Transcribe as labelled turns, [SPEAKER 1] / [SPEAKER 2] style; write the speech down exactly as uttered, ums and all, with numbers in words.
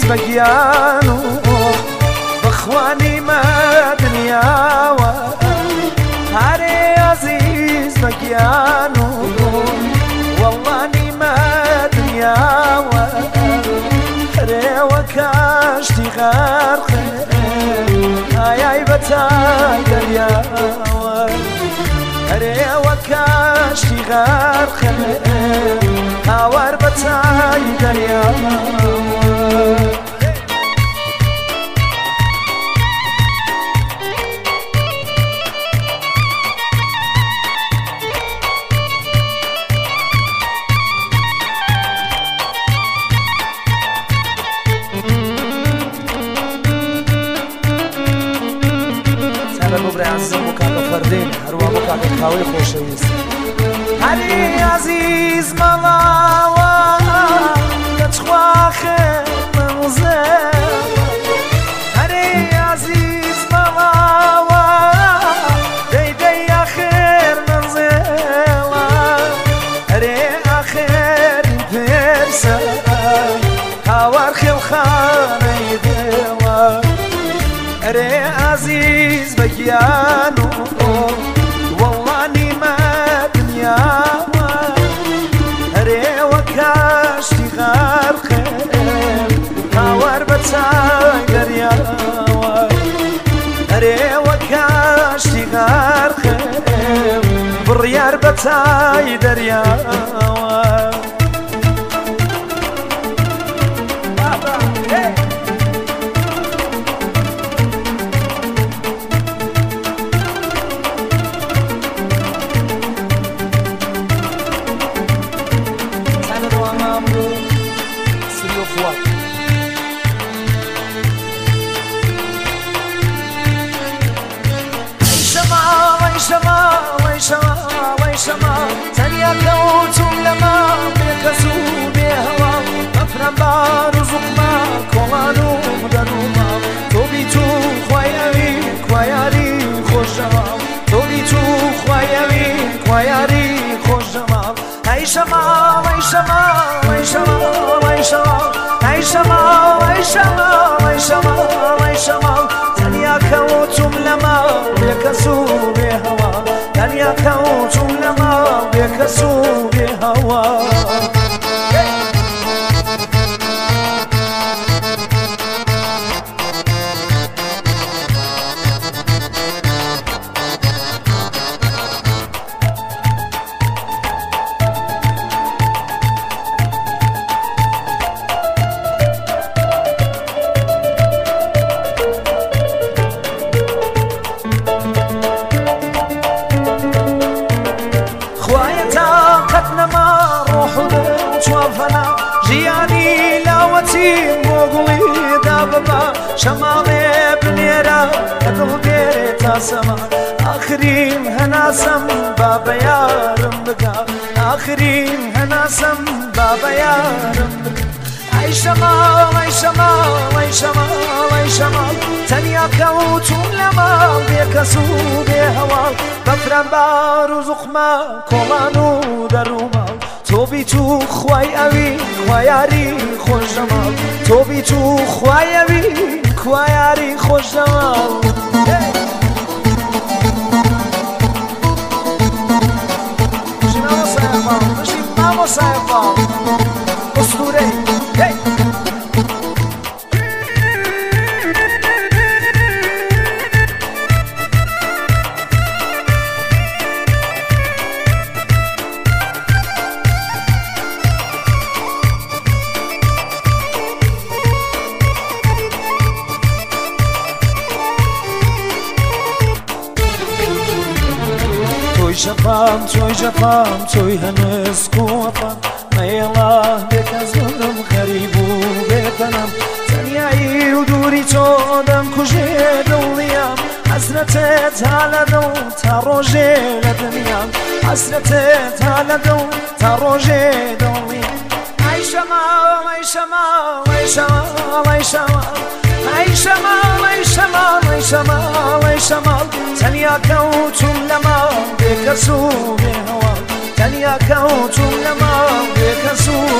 [SPEAKER 1] عزیز بگیانو بخوانی ما دنیا و هری عزیز بگیانو والله نیما دنیا و هری و کاشتی غرقه آیای بتای دریا و هری و کاشتی غرقه هاور بتای دریا عزیزم و کاغ فردین هر وامو کاغ خواهی خوشویست هری عزیز ملاوا کچخوا خیر منزل هری عزیز ملاوا دی دی آخر منزل هری آخر درسا هاور خیل خانه دلا هری عزیز بگیانو والله نیما دنیا هری وکاشتی غرقه هاور بتای دریا هری وکاشتی غرقه بریار بتای دریا تنیا کەوتوم لەما بێکەس و بێهەوا بەفرەم بار و زوقما کۆڵان و دەروما تۆبی تو خوایەوی کوایاری خۆشەوا تۆبی تو خوایەوی کوایاری خۆشەوا ئەی شەماڵ ئەی شەماڵ ئەی شەماڵ ئەی شەماڵ ئەی شەماڵ ئەی شەماڵ ئەی شەماڵ ئەی شەماڵ تەنیا کەوتوم لەما بێکەس و بێهەوا تەنیا کەوتوم لەما بێکەس و بێهەوا شەماڵێ بنێرە کە دڵ دێرێت تا سەما ئاخرین هەناسەم با بە یارم بکە ئاخرین هەناسەم با بە یارم بکە ئەی شەماڵ ئەی شەماڵ ئەی شەماڵ ئەی شەماڵ تەنیا کەوتوم لە ماڵ بێکەس و بێهەواڵ بەفرەم بار و زوقما کۆڵان و دەروماڵ تۆبی تو خوای ئەوی خوایاری خۆشەماڵ تۆبی تو خوای ئەوی کوایاری خۆشەماڵ شەپام تۆی ژەپام تۆی هەنس کۆپام مەیڵا بێکەس بڕم غەریب و بێتەنەم تەنیایی و دووری تۆ دەمکوژێ دڵنیام حەسرەتت تا لە دڵ تا ڕۆژێ لە دنیام حەسرەتت تا لە دڵ تا ڕۆژێ دڵنیام ئەی شەماڵ ئەی شەماڵ ئەی شەماڵ ئەی شەماڵ ئەی شەماڵ ئەی شەماڵ ئەی شەماڵ ئەی شەماڵ تەنیا کەوتوم لە ماڵ بێکەس و بێهەواڵ تەنیا کەوتوم لە ماڵ بێکەس و